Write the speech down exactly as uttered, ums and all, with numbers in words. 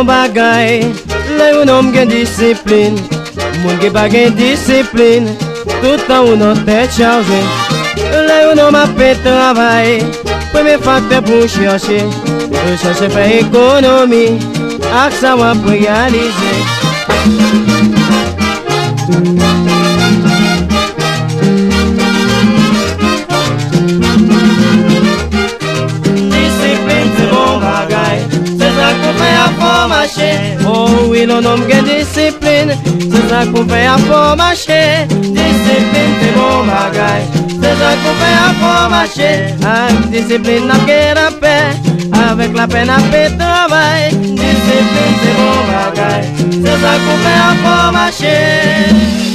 bon bagay. Là où on gagne discipline, moun qui pas gagne discipline, tout temps où on tête chargée. Là où on m'a fait travail, premier facteur pour chercher, je cherche faire économie, avec ça on peut réaliser. Oh oui, l'on homme gagne discipline, c'est ça qu'on fait à fort marcher. Discipline, c'est bon bagay, c'est ça qu'on fait à fort marcher. Avec discipline, n'a qu'à la paix, avec la peine, n'a fait travail. Discipline, c'est bon bagay, c'est ça qu'on fait à fort marcher.